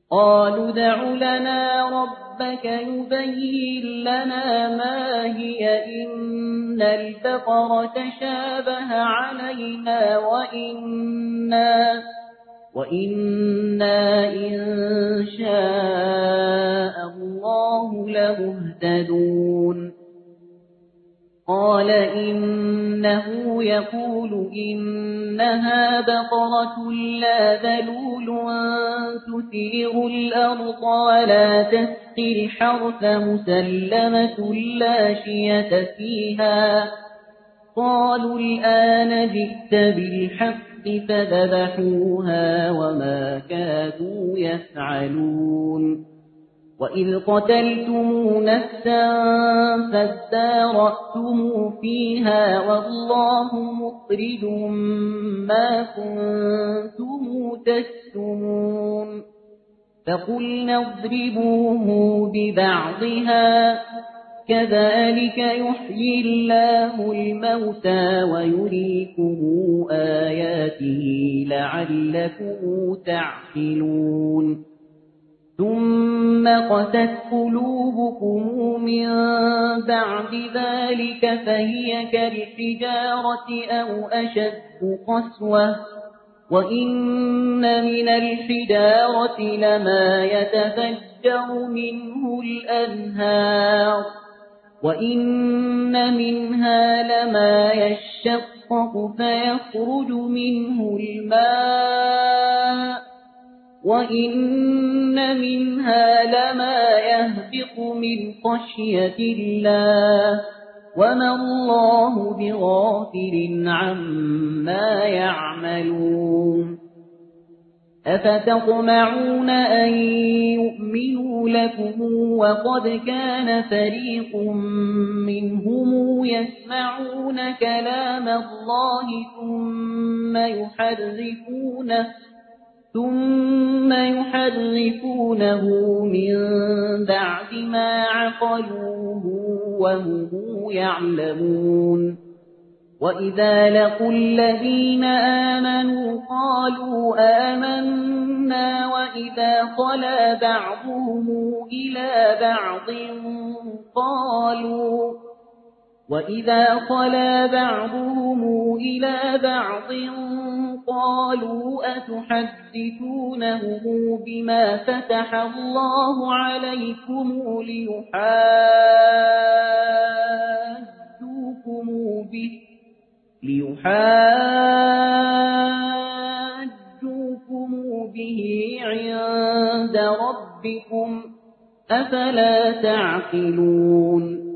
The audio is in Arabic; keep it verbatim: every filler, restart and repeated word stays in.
قالوا ادْعُ لنا ربك يبين لنا ما هي إن البقرة تشابه علينا وإنا, وإنا إن شاء الله لمهتدون قال إنه يقول إنها بقرة لا ذلول تثير الأرض ولا تسقي الحرث مسلمة لا شية فيها قالوا الآن جئت بالحق فذبحوها وما كادوا يفعلون وإذ قتلتم نفسا فادارأتم فيها والله مخرج ما كنتم تكتمون فقلنا اضربوه ببعضها كذلك يحيي الله الموتى ويريكم آياته لعلكم تعقلون ثم قست قلوبكم من بعد ذلك فهي كالحجارة أو أشد قسوة وإن من الحجارة لما يتفجر منه الأنهار وإن منها لما يشقق فيخرج منه الماء وإن منها لما يهبط من خشية الله وما الله بغافل عما يعملون أفتطمعون أن يؤمنوا لكم وقد كان فريق منهم يسمعون كلام الله ثم يحرفونه ثم يحرفونه من بعد ما عقلوه وهم يعلمون وإذا لقوا الذين آمنوا قالوا آمنا وإذا خلا بعضهم إلى بعض قالوا وإذا خلا بعضهم إلى بعض قالوا أتحدثونه بما فتح الله عليكم ليحاجوكم به ليحاجوكم به عند ربكم أفلا تعقلون